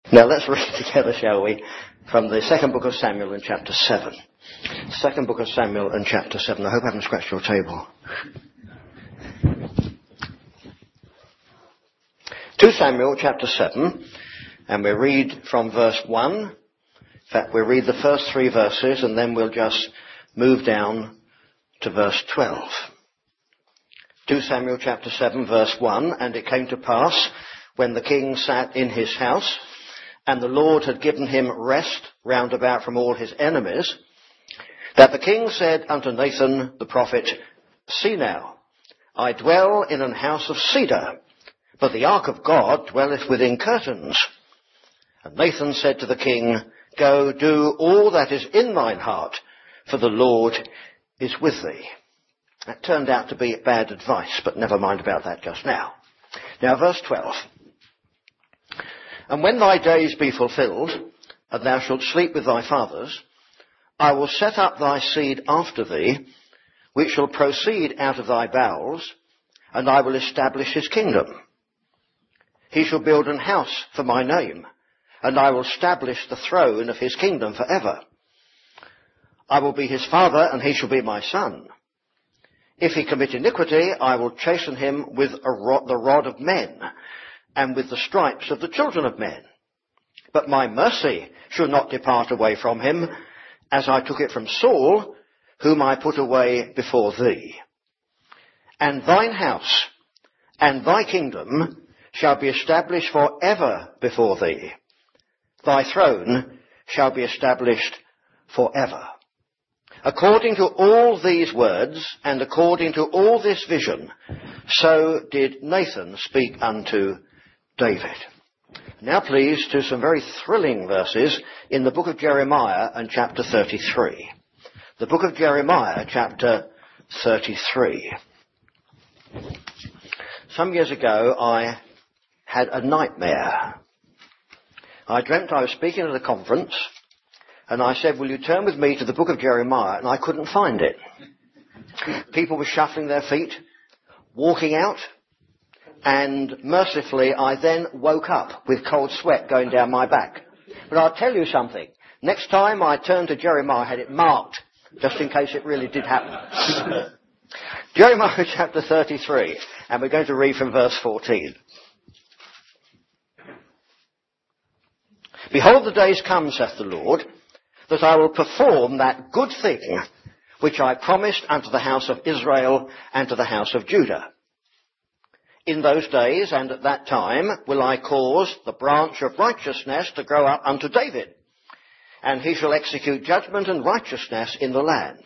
Now let's read together, shall we, from the second book of Samuel in chapter 7. Second book of Samuel in chapter 7. I hope I haven't scratched your table. 2 Samuel chapter 7, and we read from verse 1. In fact, we'll read the first 3 verses and then we'll just move down to verse 12. 2 Samuel chapter 7 verse 1, and it came to pass when the king sat in his house, and the Lord had given him rest round about from all his enemies, that the king said unto Nathan the prophet, See now, I dwell in an house of cedar, but the ark of God dwelleth within curtains. And Nathan said to the king, Go, do all that is in thine heart, for the Lord is with thee. That turned out to be bad advice, but never mind about that just now. Now verse 12. And when thy days be fulfilled, and thou shalt sleep with thy fathers, I will set up thy seed after thee, which shall proceed out of thy bowels, and I will establish his kingdom. He shall build an house for my name, and I will establish the throne of his kingdom for ever. I will be his father, and he shall be my son. If he commit iniquity, I will chasten him with the rod of men, and with the stripes of the children of men. But my mercy shall not depart away from him, as I took it from Saul, whom I put away before thee. And thine house and thy kingdom shall be established for ever before thee. Thy throne shall be established for ever. According to all these words, and according to all this vision, so did Nathan speak unto David. Now please to some very thrilling verses in the book of Jeremiah and chapter 33. The book of Jeremiah, chapter 33. Some years ago I had a nightmare. I dreamt I was speaking at a conference, and I said, will you turn with me to the book of Jeremiah? And I couldn't find it. People were shuffling their feet, walking out, and mercifully I then woke up with cold sweat going down my back. But I'll tell you something. Next time I turned to Jeremiah, I had it marked, just in case it really did happen. Jeremiah chapter 33, and we're going to read from verse 14. Behold, the days come, saith the Lord, that I will perform that good thing which I promised unto the house of Israel and to the house of Judah. In those days and at that time will I cause the branch of righteousness to grow up unto David, and he shall execute judgment and righteousness in the land.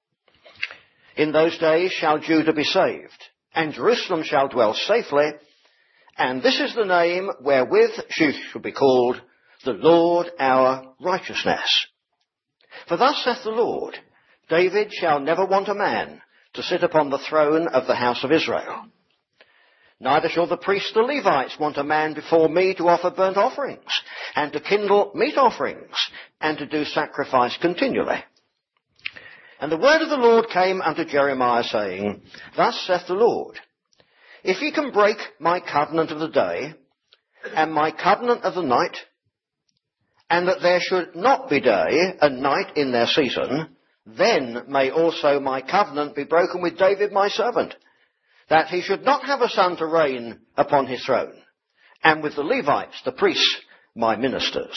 In those days shall Judah be saved, and Jerusalem shall dwell safely, and this is the name wherewith she shall be called, the Lord our righteousness. For thus saith the Lord, David shall never want a man to sit upon the throne of the house of Israel. Neither shall the priests the Levites want a man before me to offer burnt offerings, and to kindle meat offerings, and to do sacrifice continually. And the word of the Lord came unto Jeremiah, saying, Thus saith the Lord, If ye can break my covenant of the day, and my covenant of the night, and that there should not be day and night in their season, then may also my covenant be broken with David my servant, that he should not have a son to reign upon his throne, and with the Levites, the priests, my ministers.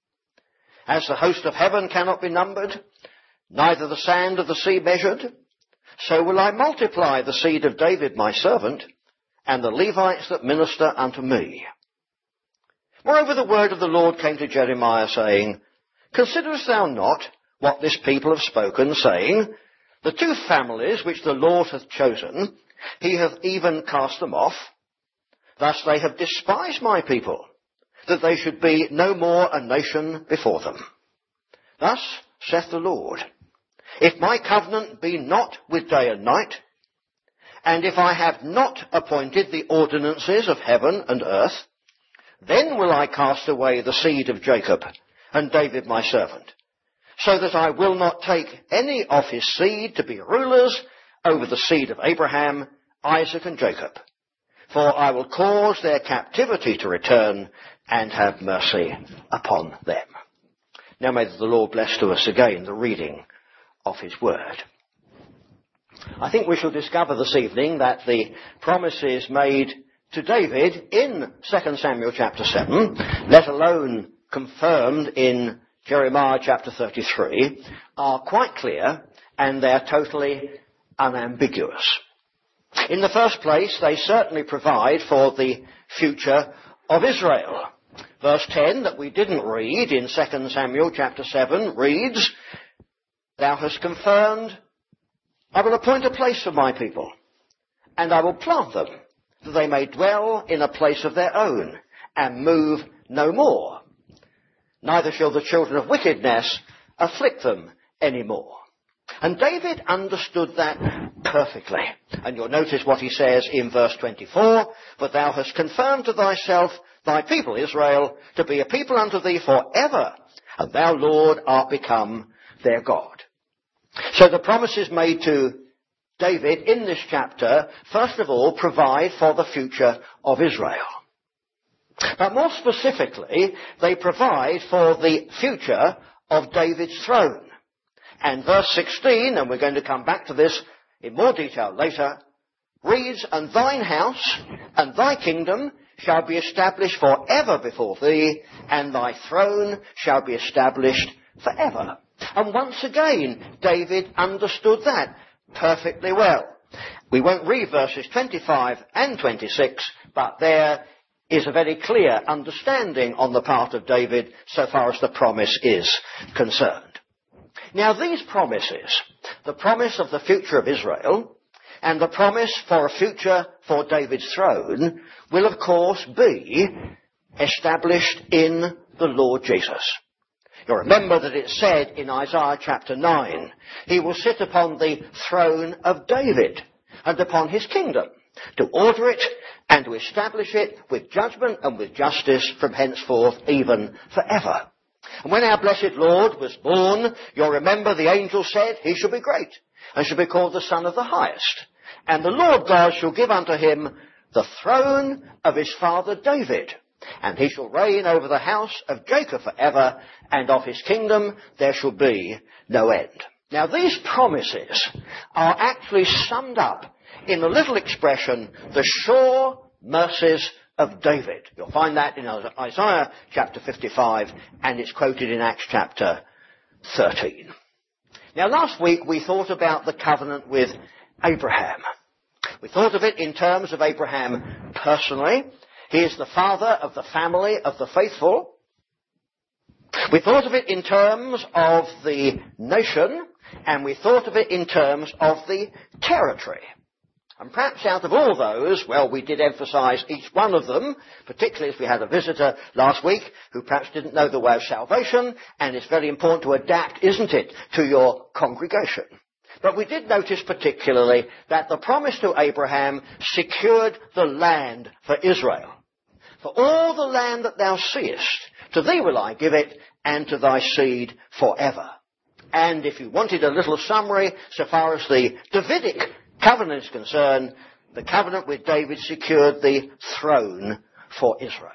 As the host of heaven cannot be numbered, neither the sand of the sea measured, so will I multiply the seed of David my servant, and the Levites that minister unto me. Moreover, the word of the Lord came to Jeremiah, saying, Considerest thou not what this people have spoken, saying, The 2 families which the Lord hath chosen, he hath even cast them off. Thus they have despised my people, that they should be no more a nation before them. Thus saith the Lord, If my covenant be not with day and night, and if I have not appointed the ordinances of heaven and earth, then will I cast away the seed of Jacob and David my servant, so that I will not take any of his seed to be rulers over the seed of Abraham, Isaac and Jacob. for I will cause their captivity to return and have mercy upon them. Now may the Lord bless to us again the reading of his word. I think we shall discover this evening that the promises made to David in 2 Samuel chapter 7, let alone confirmed in Jeremiah chapter 33, are quite clear and they're totally unambiguous. In the first place, they certainly provide for the future of Israel. Verse 10 that we didn't read in 2 Samuel chapter 7 reads, "Thou hast confirmed, I will appoint a place for my people, and I will plant them, that they may dwell in a place of their own, and move no more. Neither shall the children of wickedness afflict them any more." And David understood that perfectly. And you'll notice what he says in verse 24, "But thou hast confirmed to thyself thy people Israel to be a people unto thee forever, and thou, Lord, art become their God." So the promises made to David in this chapter, first of all, provide for the future of Israel. But more specifically, they provide for the future of David's throne. And verse 16, and we're going to come back to this in more detail later, reads, "And thine house and thy kingdom shall be established forever before thee, and thy throne shall be established forever." And once again, David understood that perfectly well. We won't read verses 25 and 26, but there is a very clear understanding on the part of David so far as the promise is concerned. Now these promises, the promise of the future of Israel and the promise for a future for David's throne, will of course be established in the Lord Jesus. You'll remember that it said in Isaiah chapter 9, "He will sit upon the throne of David and upon his kingdom, to order it and to establish it with judgment and with justice from henceforth even forever." And when our blessed Lord was born, you'll remember the angel said, "He shall be great, and shall be called the Son of the Highest. And the Lord God shall give unto him the throne of his father David, and he shall reign over the house of Jacob forever, and of his kingdom there shall be no end." Now these promises are actually summed up in the little expression, "the sure mercies of David." You'll find that in Isaiah chapter 55, and it's quoted in Acts chapter 13. Now last week we thought about the covenant with Abraham. We thought of it in terms of Abraham personally. He is the father of the family of the faithful. We thought of it in terms of the nation, and we thought of it in terms of the territory. And perhaps out of all those, well, we did emphasise each one of them, particularly as we had a visitor last week who perhaps didn't know the way of salvation, and it's very important to adapt, isn't it, to your congregation. But we did notice particularly that the promise to Abraham secured the land for Israel. "For all the land that thou seest, to thee will I give it, and to thy seed forever." And if you wanted a little summary, so far as the Davidic covenant is concerned, the covenant with David secured the throne for Israel.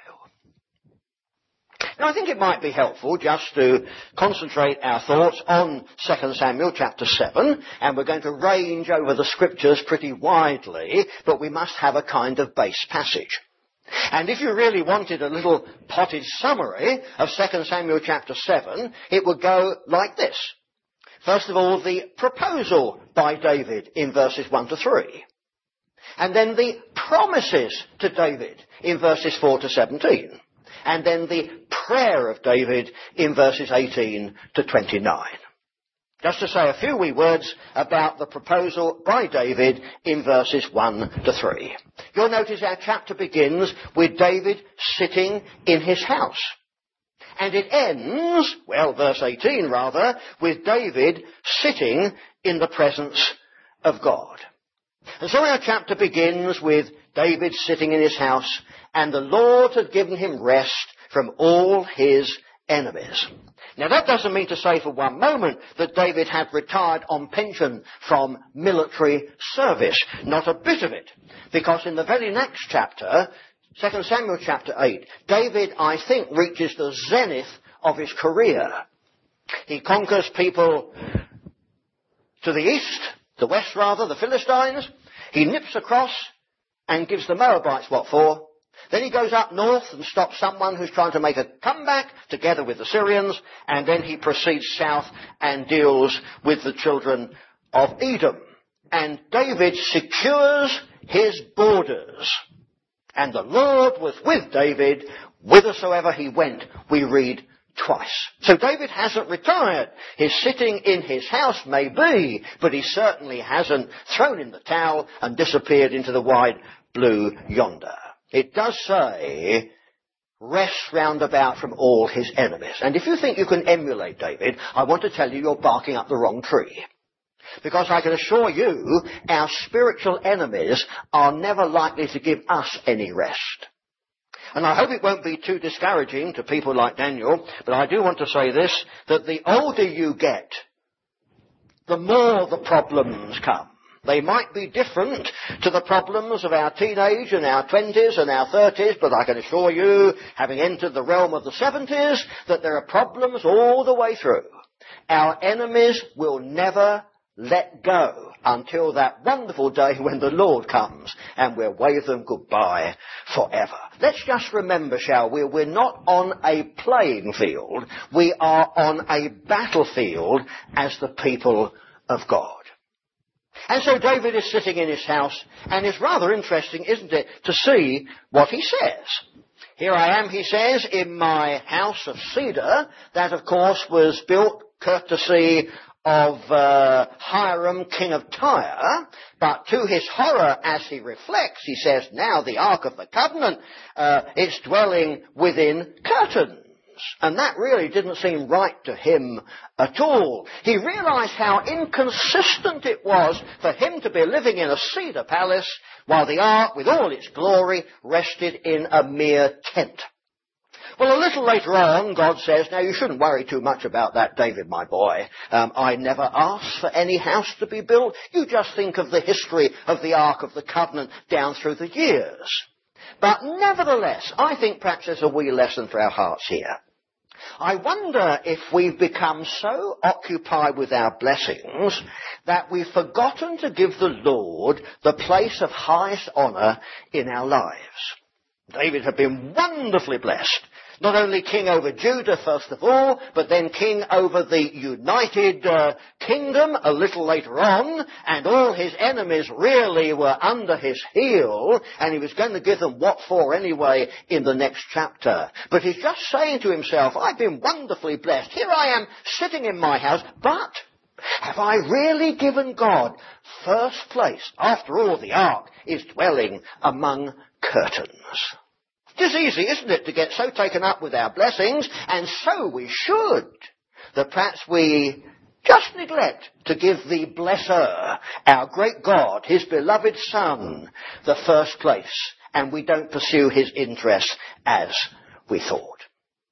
Now I think it might be helpful just to concentrate our thoughts on 2 Samuel chapter 7, and we're going to range over the scriptures pretty widely, but we must have a kind of base passage. And if you really wanted a little potted summary of 2 Samuel chapter 7, it would go like this. First of all, the proposal by David in verses 1 to 3. And then the promises to David in verses 4 to 17. And then the prayer of David in verses 18 to 29. Just to say a few wee words about the proposal by David in verses 1 to 3. You'll notice our chapter begins with David sitting in his house. And it ends, well, verse 18 rather, with David sitting in the presence of God. And so our chapter begins with David sitting in his house, and the Lord had given him rest from all his enemies. Now that doesn't mean to say for one moment that David had retired on pension from military service. Not a bit of it. Because in the very next chapter, 2 Samuel chapter 8, David, I think, reaches the zenith of his career. He conquers people to the east, the west rather, the Philistines. He nips across and gives the Moabites what for. Then he goes up north and stops someone who's trying to make a comeback together with the Syrians, and then he proceeds south and deals with the children of Edom. And David secures his borders. And the Lord was with David whithersoever he went, we read twice. So David hasn't retired. His sitting in his house may be, but he certainly hasn't thrown in the towel and disappeared into the wide blue yonder. It does say, rest round about from all his enemies. And if you think you can emulate David, I want to tell you you're barking up the wrong tree. Because I can assure you, our spiritual enemies are never likely to give us any rest. And I hope it won't be too discouraging to people like Daniel, but I do want to say this, that the older you get, the more the problems come. They might be different to the problems of our teenage and our 20s and our 30s, but I can assure you, having entered the realm of the 70s, that there are problems all the way through. Our enemies will never let go until that wonderful day when the Lord comes and we'll wave them goodbye forever. Let's just remember, shall we, we're not on a playing field, we are on a battlefield as the people of God. And so David is sitting in his house, and it's rather interesting, isn't it, to see what he says. Here I am, he says, in my house of cedar. That, of course, was built courtesy of Hiram, king of Tyre. But to his horror, as he reflects, he says, now the Ark of the Covenant, it's dwelling within curtains. And that really didn't seem right to him at all. He realized how inconsistent it was for him to be living in a cedar palace while the ark, with all its glory, rested in a mere tent. Well, a little later on, God says, now you shouldn't worry too much about that, David, my boy. I never asked for any house to be built. You just think of the history of the Ark of the Covenant down through the years. But nevertheless, I think perhaps there's a wee lesson for our hearts here. I wonder if we've become so occupied with our blessings that we've forgotten to give the Lord the place of highest honour in our lives. David had been wonderfully blessed. Not only king over Judah, first of all, but then king over the united kingdom a little later on, and all his enemies really were under his heel, and he was going to give them what for anyway in the next chapter. But he's just saying to himself, I've been wonderfully blessed. Here I am sitting in my house, but have I really given God first place? After all, the ark is dwelling among curtains. It's easy, isn't it, to get so taken up with our blessings, and so we should, that perhaps we just neglect to give the blesser, our great God, his beloved Son, the first place, and we don't pursue his interests as we thought.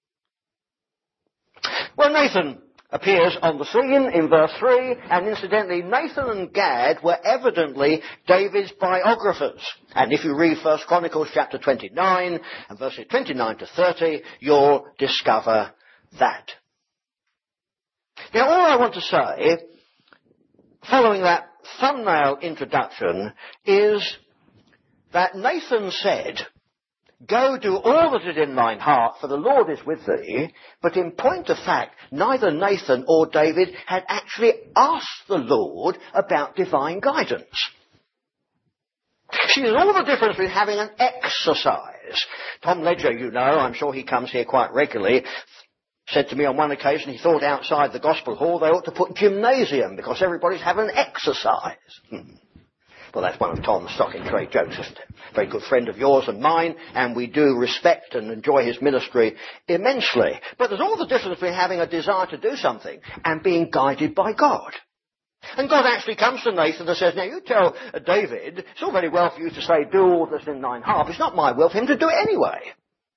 Well, Nathan appears on the scene in verse 3, and incidentally, Nathan and Gad were evidently David's biographers. And if you read 1 Chronicles chapter 29 and verses 29 to 30, you'll discover that. Now, all I want to say, following that thumbnail introduction, is that Nathan said, go do all that is in thine heart, for the Lord is with thee. But in point of fact, neither Nathan or David had actually asked the Lord about divine guidance. See, there's all the difference with having an exercise. Tom Ledger, you know, I'm sure he comes here quite regularly, said to me on one occasion he thought outside the gospel hall they ought to put gymnasium because everybody's having an exercise. Well, that's one of Tom's stock-in-trade jokes, isn't it? Very good friend of yours and mine, and we do respect and enjoy his ministry immensely. But there's all the difference between having a desire to do something and being guided by God. And God actually comes to Nathan and says, now you tell David, it's all very well for you to say, do all that's in thine heart, but it's not my will for him to do it anyway.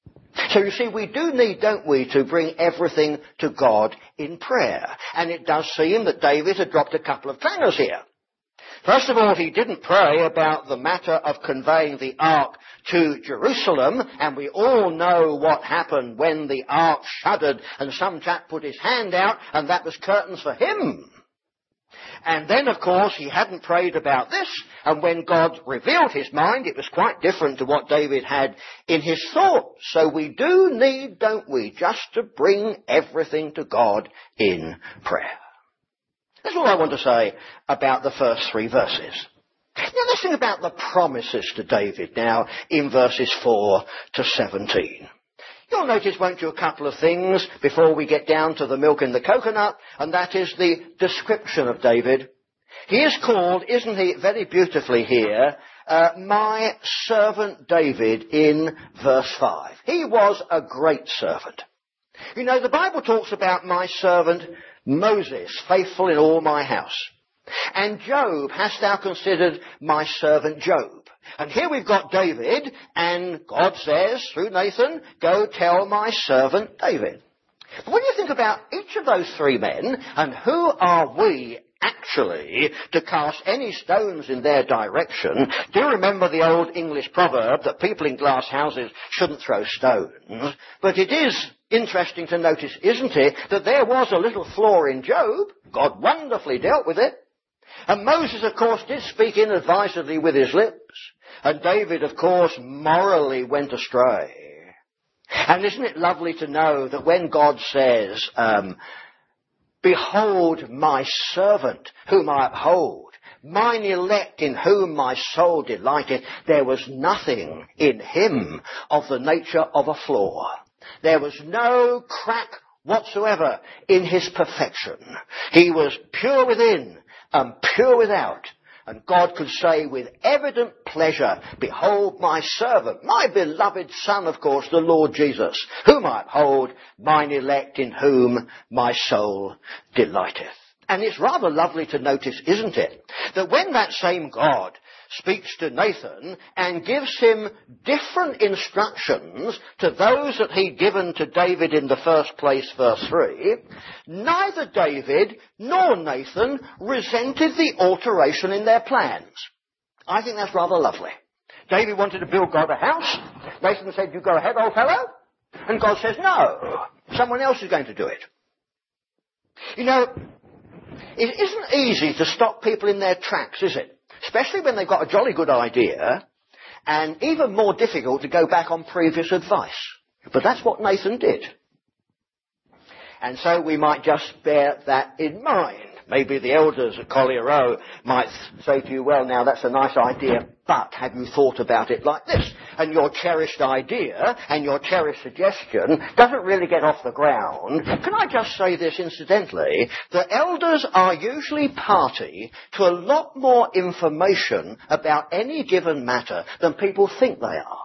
So you see, we do need, don't we, to bring everything to God in prayer. And it does seem that David had dropped a couple of clangers here. First of all, he didn't pray about the matter of conveying the ark to Jerusalem, and we all know what happened when the ark shuddered and some chap put his hand out, and that was curtains for him. And then, of course, he hadn't prayed about this, and when God revealed his mind, it was quite different to what David had in his thoughts. So we do need, don't we, just to bring everything to God in prayer. That's all I want to say about the first 3 verses. Now let's think about the promises to David now in verses 4 to 17. You'll notice, won't you, a couple of things before we get down to the milk in the coconut, and that is the description of David. He is called, isn't he, very beautifully here, my servant David in verse 5. He was a great servant. You know, the Bible talks about my servant Moses, faithful in all my house. And Job, hast thou considered my servant Job? And here we've got David, and God says, through Nathan, go tell my servant David. But when you think about each of those 3 men, and who are we actually to cast any stones in their direction, do you remember the old English proverb that people in glass houses shouldn't throw stones? But it is interesting to notice, isn't it, that there was a little flaw in Job. God wonderfully dealt with it. And Moses, of course, did speak inadvisedly with his lips. And David, of course, morally went astray. And isn't it lovely to know that when God says, behold my servant whom I uphold, mine elect in whom my soul delighteth, there was nothing in him of the nature of a flaw. There was no crack whatsoever in his perfection. He was pure within and pure without. And God could say with evident pleasure, behold my servant, my beloved Son, of course, the Lord Jesus, whom I uphold, mine elect in whom my soul delighteth. And it's rather lovely to notice, isn't it, that when that same God speaks to Nathan and gives him different instructions to those that he'd given to David in the first place, verse 3, neither David nor Nathan resented the alteration in their plans. I think that's rather lovely. David wanted to build God a house. Nathan said, you go ahead, old fellow. And God says, no, someone else is going to do it. You know, it isn't easy to stop people in their tracks, is it? Especially when they've got a jolly good idea, and even more difficult to go back on previous advice. But that's what Nathan did. And so we might just bear that in mind. Maybe the elders at Collier Row might say to you, well, now that's a nice idea, but have you thought about it like this? And your cherished idea and your cherished suggestion doesn't really get off the ground. Can I just say this incidentally? The elders are usually party to a lot more information about any given matter than people think they are.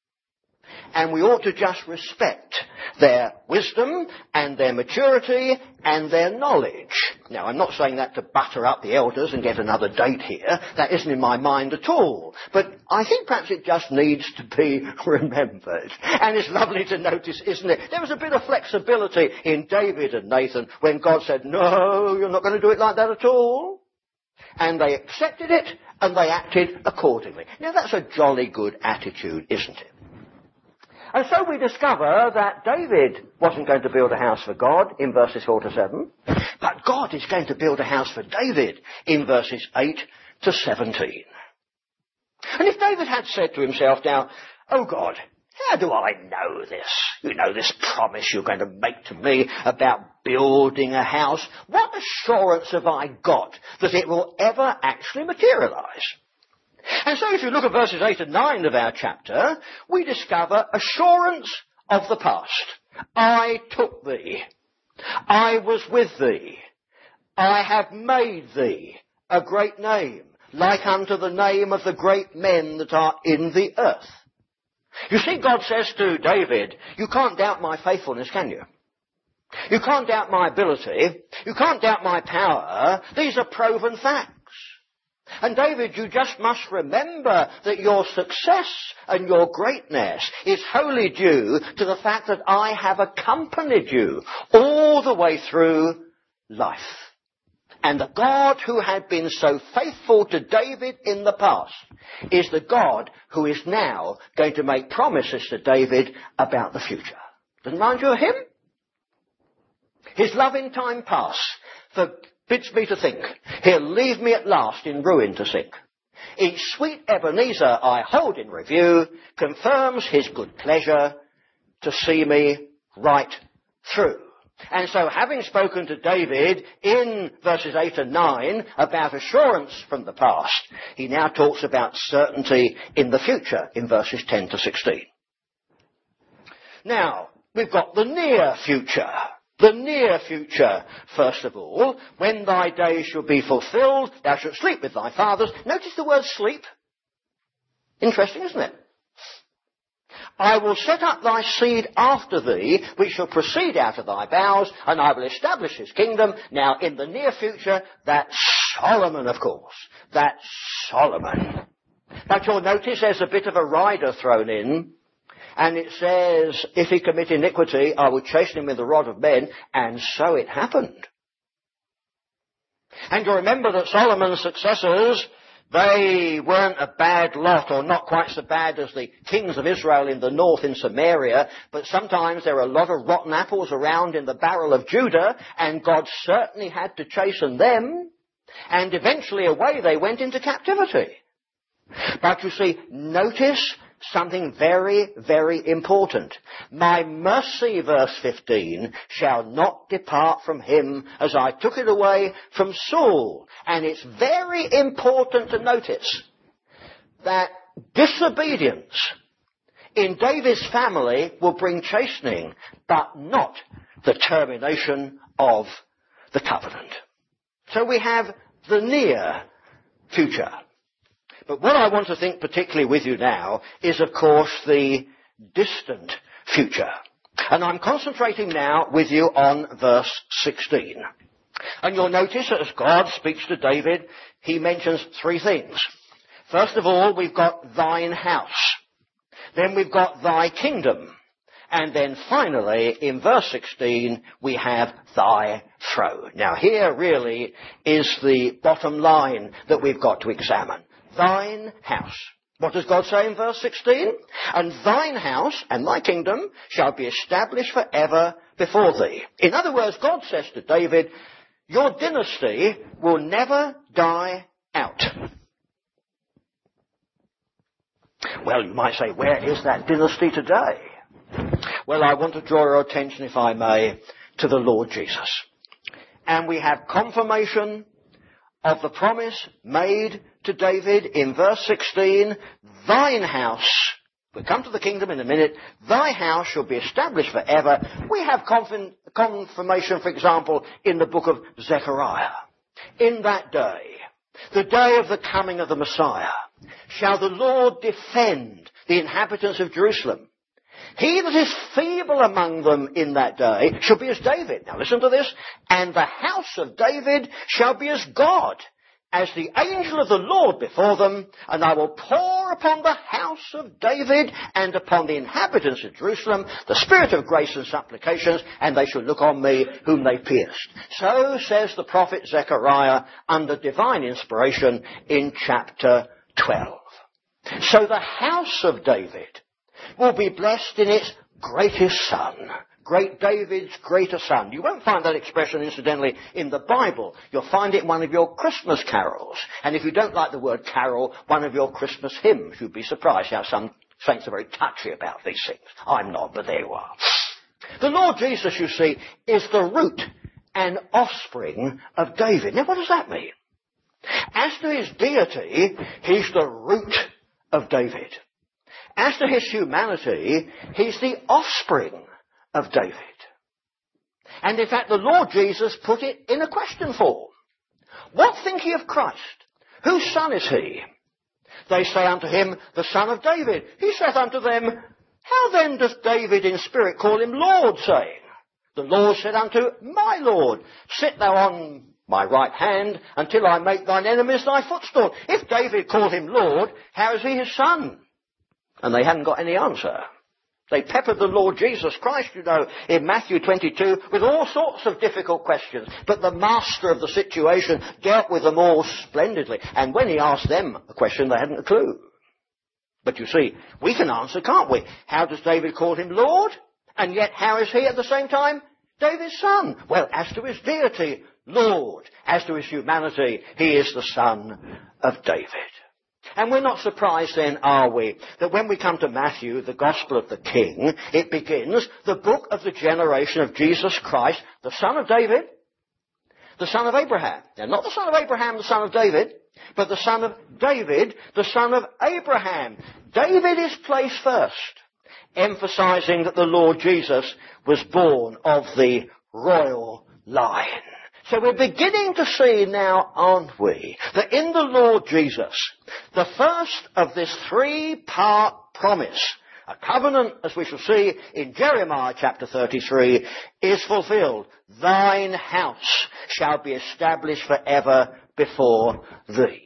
And we ought to just respect their wisdom and their maturity and their knowledge. Now, I'm not saying that to butter up the elders and get another date here. That isn't in my mind at all. But I think perhaps it just needs to be remembered. And it's lovely to notice, isn't it? There was a bit of flexibility in David and Nathan when God said, no, you're not going to do it like that at all. And they accepted it and they acted accordingly. Now, that's a jolly good attitude, isn't it? And so we discover that David wasn't going to build a house for God in verses 4 to 7, but God is going to build a house for David in verses 8 to 17. And if David had said to himself now, oh God, how do I know this? You know, this promise you're going to make to me about building a house. What assurance have I got that it will ever actually materialize? And so if you look at verses 8 and 9 of our chapter, we discover assurance of the past. I took thee. I was with thee. I have made thee a great name, like unto the name of the great men that are in the earth. You see, God says to David, you can't doubt my faithfulness, can you? You can't doubt my ability. You can't doubt my power. These are proven facts. And David, you just must remember that your success and your greatness is wholly due to the fact that I have accompanied you all the way through life. And the God who had been so faithful to David in the past is the God who is now going to make promises to David about the future. Doesn't remind you of him? His love in time past forbids me to think he'll leave me at last in ruin to sink. Each sweet Ebenezer I hold in review confirms his good pleasure to see me right through. And so having spoken to David in verses 8 and 9 about assurance from the past, he now talks about certainty in the future in verses 10 to 16. Now, we've got the near future. The near future, first of all, when thy days shall be fulfilled, thou shalt sleep with thy fathers. Notice the word sleep. Interesting, isn't it? I will set up thy seed after thee, which shall proceed out of thy bowels, and I will establish his kingdom. Now, in the near future, that's Solomon, of course. That's Solomon. But you'll notice there's a bit of a rider thrown in. And it says, if he commit iniquity, I will chasten him with the rod of men. And so it happened. And you remember that Solomon's successors, they weren't a bad lot, or not quite so bad as the kings of Israel in the north in Samaria, but sometimes there were a lot of rotten apples around in the barrel of Judah, and God certainly had to chasten them, and eventually away they went into captivity. But you see, notice something very, very important. My mercy, verse 15, shall not depart from him as I took it away from Saul. And it's very important to notice that disobedience in David's family will bring chastening, but not the termination of the covenant. So we have the near future. But what I want to think particularly with you now is, of course, the distant future. And I'm concentrating now with you on verse 16. And you'll notice that as God speaks to David, he mentions three things. First of all, we've got thine house. Then we've got thy kingdom. And then finally, in verse 16, we have thy throne. Now here really is the bottom line that we've got to examine. Thine house. What does God say in verse 16? And thine house and thy kingdom shall be established forever before thee. In other words, God says to David, your dynasty will never die out. Well, you might say, where is that dynasty today? Well, I want to draw your attention, if I may, to the Lord Jesus. And we have confirmation of the promise made to David in verse 16, thine house, we'll come to the kingdom in a minute, thy house shall be established forever. We have confirmation, for example, in the book of Zechariah. In that day, the day of the coming of the Messiah, shall the Lord defend the inhabitants of Jerusalem. He that is feeble among them in that day shall be as David. Now listen to this. And the house of David shall be as God, as the angel of the Lord before them. And I will pour upon the house of David and upon the inhabitants of Jerusalem the spirit of grace and supplications, and they shall look on me whom they pierced. So says the prophet Zechariah under divine inspiration in chapter 12. So the house of David will be blessed in its greatest son. Great David's greater son. You won't find that expression, incidentally, in the Bible. You'll find it in one of your Christmas carols. And if you don't like the word carol, one of your Christmas hymns. You'd be surprised how some saints are very touchy about these things. I'm not, but there you are. The Lord Jesus, you see, is the root and offspring of David. Now, what does that mean? As to his deity, he's the root of David. As to his humanity, he's the offspring of David. And in fact, the Lord Jesus put it in a question form. What think ye of Christ? Whose son is he? They say unto him, the son of David. He saith unto them, how then doth David in spirit call him Lord, saying, the Lord said unto my Lord, sit thou on my right hand, until I make thine enemies thy footstool. If David called him Lord, how is he his son? And they hadn't got any answer. They peppered the Lord Jesus Christ, in Matthew 22 with all sorts of difficult questions. But the master of the situation dealt with them all splendidly. And when he asked them a question, they hadn't a clue. But you see, we can answer, can't we? How does David call him Lord? And yet how is he at the same time David's son? Well, as to his deity, Lord. As to his humanity, he is the Son of David. And we're not surprised then, are we, that when we come to Matthew, the Gospel of the King, it begins the book of the generation of Jesus Christ, the son of David, the son of Abraham. Now, not the son of Abraham, the son of David, but the son of David, the son of Abraham. David is placed first, emphasizing that the Lord Jesus was born of the royal line. So we're beginning to see now, aren't we, that in the Lord Jesus, the first of this three-part promise, a covenant, as we shall see in Jeremiah chapter 33, is fulfilled. Thine house shall be established forever before thee.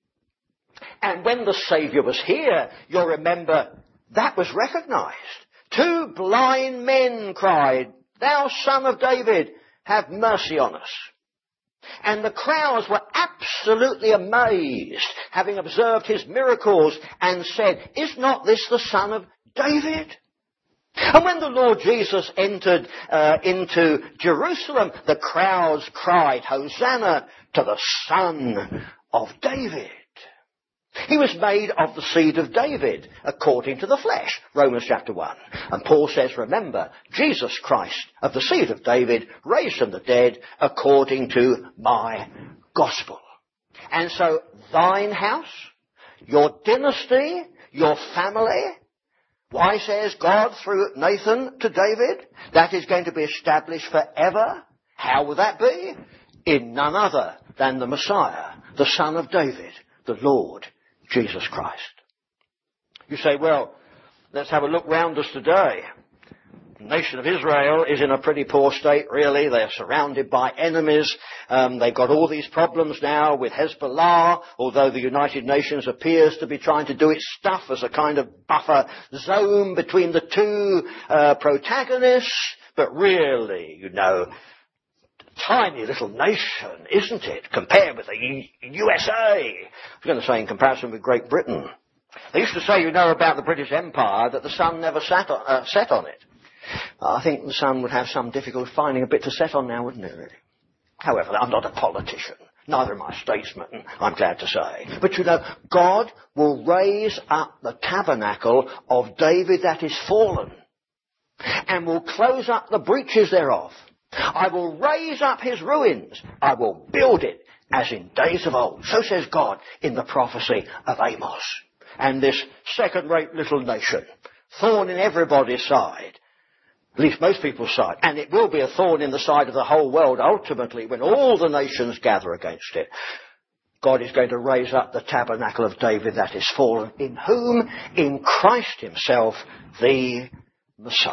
And when the Saviour was here, you'll remember, that was recognised. Two blind men cried, Thou Son of David, have mercy on us. And the crowds were absolutely amazed, having observed his miracles, and said, Is not this the Son of David? And when the Lord Jesus entered into Jerusalem, the crowds cried, Hosanna to the Son of David. He was made of the seed of David, according to the flesh, Romans chapter 1. And Paul says, remember, Jesus Christ, of the seed of David, raised from the dead, according to my gospel. And so, thine house, your dynasty, your family, why says God through Nathan to David, that is going to be established forever? How will that be? In none other than the Messiah, the Son of David, the Lord Jesus Christ. You say, well, let's have a look round us today. The nation of Israel is in a pretty poor state, really. They're surrounded by enemies. They've got all these problems now with Hezbollah, although the United Nations appears to be trying to do its stuff as a kind of buffer zone between the two protagonists. But really, tiny little nation, isn't it, compared with the USA? I was going to say in comparison with Great Britain. They used to say, about the British Empire, that the sun never set on it. I think the sun would have some difficulty finding a bit to set on now, wouldn't it, really? However, I'm not a politician. Neither am I a statesman, I'm glad to say. But God will raise up the tabernacle of David that is fallen, and will close up the breaches thereof. I will raise up his ruins. I will build it as in days of old. So says God in the prophecy of Amos. And this second-rate little nation, thorn in everybody's side, at least most people's side, and it will be a thorn in the side of the whole world ultimately when all the nations gather against it. God is going to raise up the tabernacle of David that is fallen, in whom? In Christ himself, the Messiah.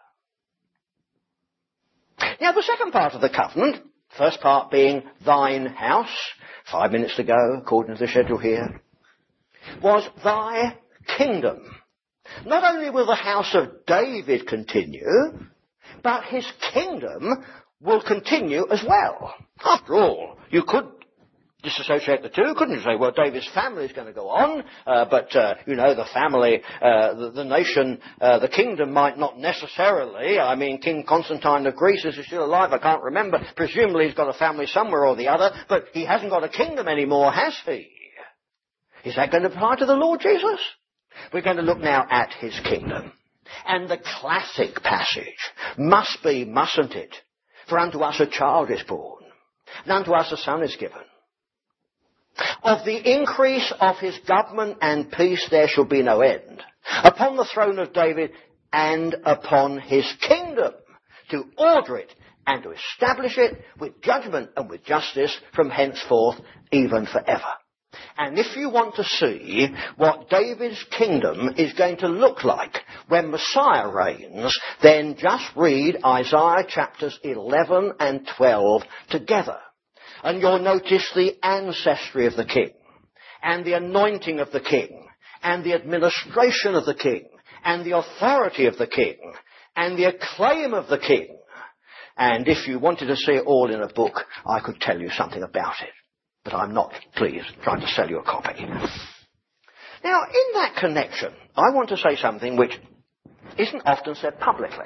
Now, the second part of the covenant, first part being thine house, 5 minutes to go, according to the schedule here, was thy kingdom. Not only will the house of David continue, but his kingdom will continue as well. After all, you could disassociate the two, couldn't you? Say, well, David's family is going to go on, but the family, the nation, the kingdom might not necessarily. I mean, King Constantine of Greece, is he still alive? I can't remember. Presumably he's got a family somewhere or the other, but he hasn't got a kingdom anymore, has he? Is that going to apply to the Lord Jesus? We're going to look now at his kingdom. And the classic passage must be, mustn't it? For unto us a child is born, and unto us a son is given. Of the increase of his government and peace there shall be no end, upon the throne of David and upon his kingdom, to order it and to establish it with judgment and with justice from henceforth even forever. And if you want to see what David's kingdom is going to look like when Messiah reigns, then just read Isaiah chapters 11 and 12 together. And you'll notice the ancestry of the king, and the anointing of the king, and the administration of the king, and the authority of the king, and the acclaim of the king. And if you wanted to see it all in a book, I could tell you something about it. But I'm not, please, trying to sell you a copy. Now, in that connection, I want to say something which isn't often said publicly.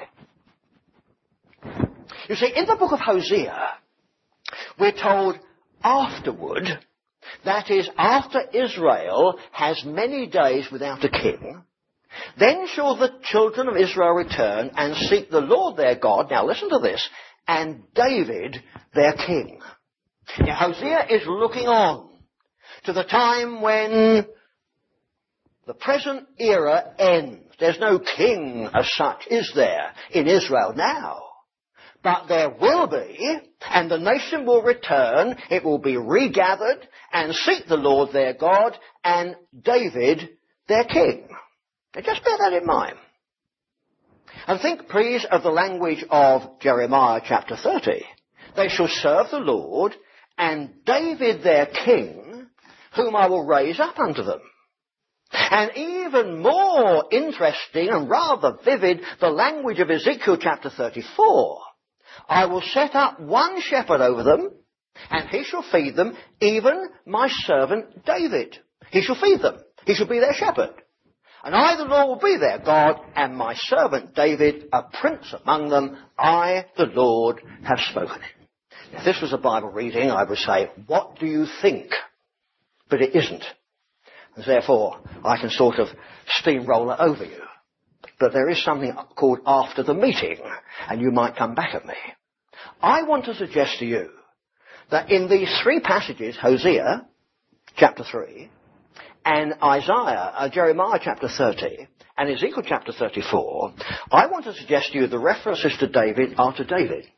You see, in the book of Hosea, we're told afterward, that is, after Israel has many days without a king, then shall the children of Israel return and seek the Lord their God, now listen to this, and David their king. Now Hosea is looking on to the time when the present era ends. There's no king as such, is there, in Israel now? But there will be, and the nation will return, it will be regathered, and seek the Lord their God, and David their king. Now just bear that in mind. And think, please, of the language of Jeremiah chapter 30. They shall serve the Lord, and David their king, whom I will raise up unto them. And even more interesting and rather vivid, the language of Ezekiel chapter 34. I will set up one shepherd over them, and he shall feed them, even my servant David. He shall feed them. He shall be their shepherd. And I, the Lord, will be their God, and my servant David, a prince among them. I, the Lord, have spoken it. If this was a Bible reading, I would say, what do you think? But it isn't. And therefore, I can sort of steamroller over you. But there is something called after the meeting, and you might come back at me. I want to suggest to you that in these three passages, Hosea, chapter 3, and Jeremiah chapter 30, and Ezekiel chapter 34, I want to suggest to you the references to David are to David.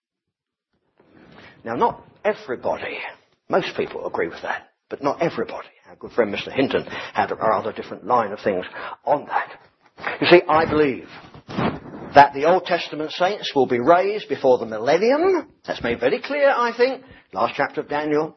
Now, not everybody, most people agree with that, but not everybody. Our good friend Mr. Hinton had a rather different line of things on that. You see, I believe that the Old Testament saints will be raised before the millennium. That's made very clear, I think, last chapter of Daniel.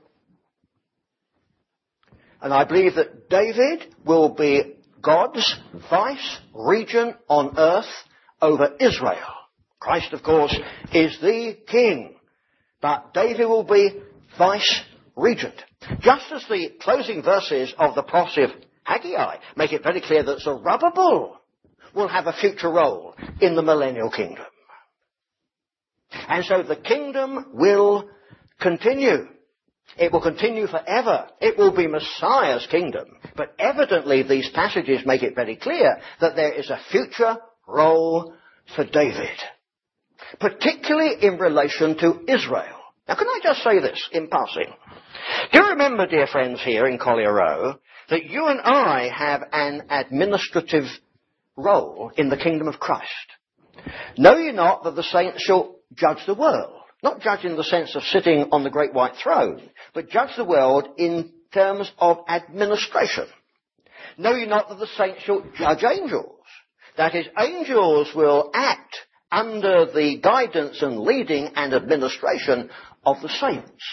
And I believe that David will be God's vice-regent on earth over Israel. Christ, of course, is the king. But David will be vice-regent. Just as the closing verses of the prophecy of Haggai make it very clear that Zerubbabel will have a future role in the millennial kingdom. And so the kingdom will continue. It will continue forever. It will be Messiah's kingdom. But evidently these passages make it very clear that there is a future role for David, particularly in relation to Israel. Now, can I just say this in passing? Do you remember, dear friends here in Collier Row, that you and I have an administrative role in the kingdom of Christ? Know ye not that the saints shall judge the world? Not judge in the sense of sitting on the great white throne, but judge the world in terms of administration. Know ye not that the saints shall judge angels? That is, angels will act under the guidance and leading and administration of the saints.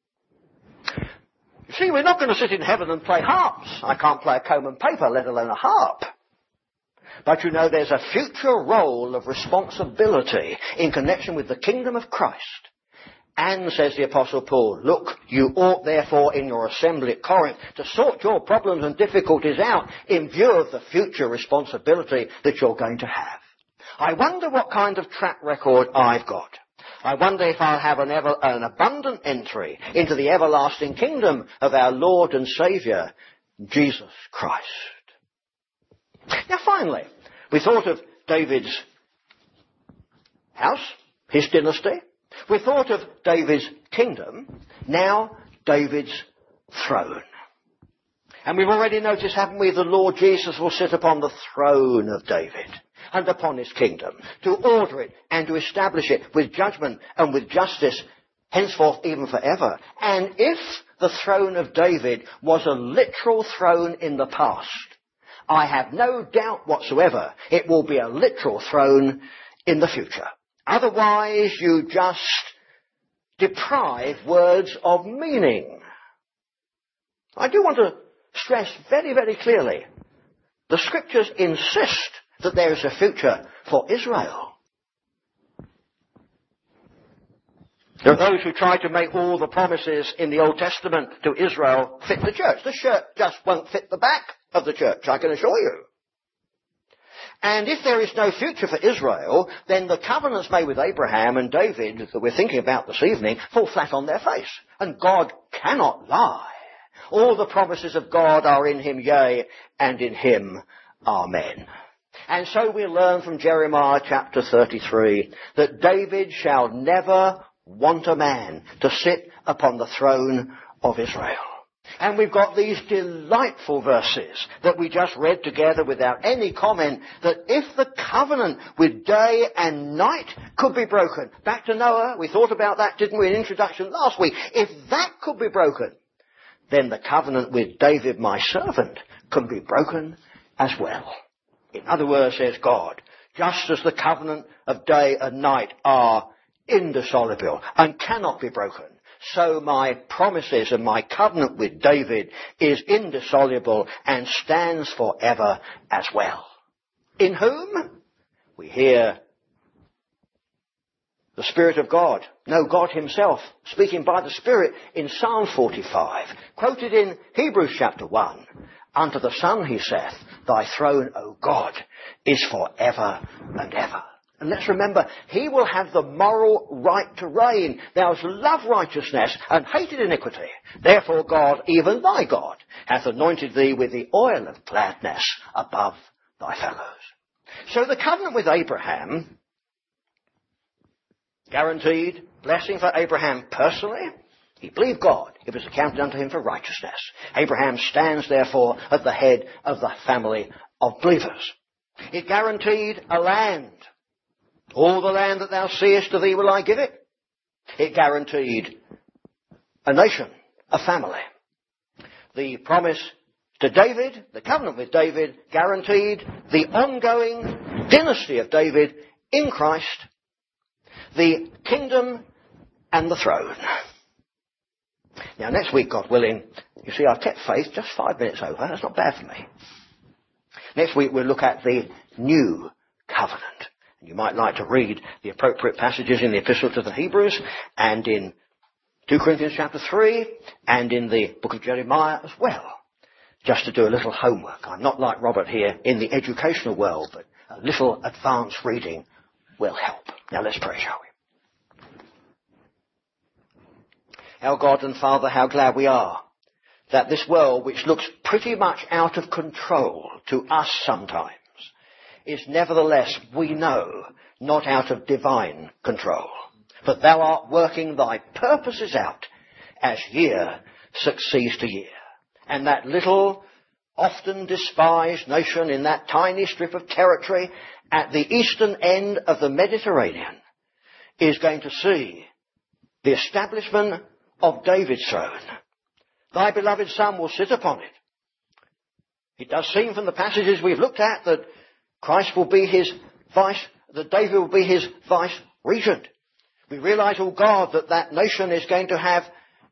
You see, we're not going to sit in heaven and play harps. I can't play a comb and paper, let alone a harp. But you know, there's a future role of responsibility in connection with the kingdom of Christ. And, says the Apostle Paul, look, you ought therefore in your assembly at Corinth to sort your problems and difficulties out in view of the future responsibility that you're going to have. I wonder what kind of track record I've got. I wonder if I'll have an abundant entry into the everlasting kingdom of our Lord and Saviour, Jesus Christ. Now finally, we thought of David's house, his dynasty. We thought of David's kingdom. Now, David's throne. And we've already noticed, haven't we, the Lord Jesus will sit upon the throne of David and upon his kingdom to order it and to establish it with judgment and with justice, henceforth even forever. And if the throne of David was a literal throne in the past, I have no doubt whatsoever it will be a literal throne in the future. Otherwise, you just deprive words of meaning. I do want to stress very, very clearly, the Scriptures insist that there is a future for Israel. There are those who try to make all the promises in the Old Testament to Israel fit the church. The church just won't fit the back of the church, I can assure you. And if there is no future for Israel, then the covenants made with Abraham and David that we're thinking about this evening fall flat on their face. And God cannot lie. All the promises of God are in him, yea, and in him, amen. And so we learn from Jeremiah chapter 33 that David shall never want a man to sit upon the throne of Israel. And we've got these delightful verses that we just read together without any comment, that if the covenant with day and night could be broken, back to Noah, we thought about that, didn't we, in introduction last week, if that could be broken, then the covenant with David, my servant, can be broken as well. In other words, says God, just as the covenant of day and night are indissoluble and cannot be broken, so my promises and my covenant with David is indissoluble and stands forever as well. In whom? We hear the Spirit of God, no, God himself, speaking by the Spirit in Psalm 45, quoted in Hebrews chapter 1, unto the Son he saith, thy throne, O God, is forever and ever. And let's remember, he will have the moral right to reign. Thou hast loved righteousness and hated iniquity. Therefore God, even thy God, hath anointed thee with the oil of gladness above thy fellows. So the covenant with Abraham guaranteed blessing for Abraham personally. He believed God. It was accounted unto him for righteousness. Abraham stands therefore at the head of the family of believers. It guaranteed a land. All the land that thou seest, to thee will I give it. It guaranteed a nation, a family. The promise to David, the covenant with David, guaranteed the ongoing dynasty of David in Christ, the kingdom and the throne. Now next week, God willing, you see I've kept faith just 5 minutes over. That's not bad for me. Next week we'll look at the new covenant. You might like to read the appropriate passages in the Epistle to the Hebrews and in 2 Corinthians chapter 3 and in the book of Jeremiah as well, just to do a little homework. I'm not like Robert here in the educational world, but a little advanced reading will help. Now let's pray, shall we? Our God and Father, how glad we are that this world, which looks pretty much out of control to us sometimes, is nevertheless, we know, not out of divine control. But thou art working thy purposes out as year succeeds to year. And that little, often despised nation in that tiny strip of territory at the eastern end of the Mediterranean is going to see the establishment of David's throne. Thy beloved Son will sit upon it. It does seem from the passages we've looked at that Christ will be his that David will be his vice regent. We realize, oh God, that that nation is going to have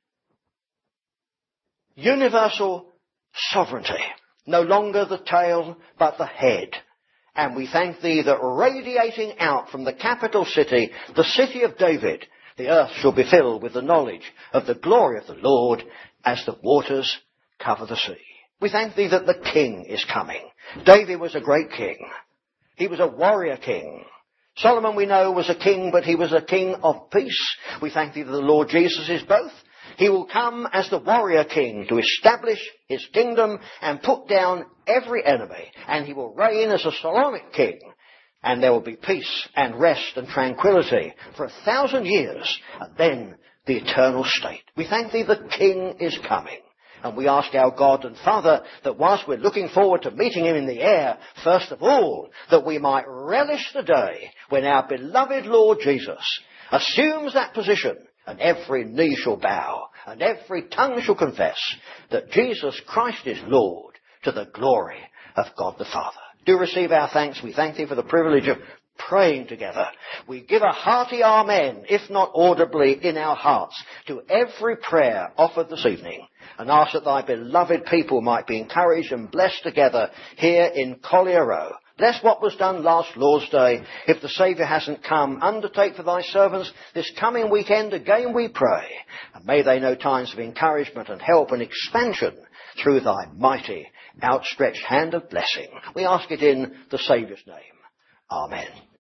universal sovereignty. No longer the tail, but the head. And we thank thee that radiating out from the capital city, the city of David, the earth shall be filled with the knowledge of the glory of the Lord as the waters cover the sea. We thank thee that the king is coming. David was a great king. He was a warrior king. Solomon, we know, was a king, but he was a king of peace. We thank thee that the Lord Jesus is both. He will come as the warrior king to establish his kingdom and put down every enemy. And he will reign as a Solomonic king. And there will be peace and rest and tranquility for 1,000 years. And then the eternal state. We thank thee the king is coming. And we ask our God and Father that whilst we're looking forward to meeting him in the air, first of all, that we might relish the day when our beloved Lord Jesus assumes that position and every knee shall bow and every tongue shall confess that Jesus Christ is Lord to the glory of God the Father. Do receive our thanks. We thank thee for the privilege of praying together, we give a hearty amen, if not audibly in our hearts, to every prayer offered this evening, and ask that thy beloved people might be encouraged and blessed together here in Collier Row. Bless what was done last Lord's Day. If the Saviour hasn't come, undertake for thy servants this coming weekend again, we pray. And may they know times of encouragement and help and expansion through thy mighty outstretched hand of blessing. We ask it in the Saviour's name. Amen.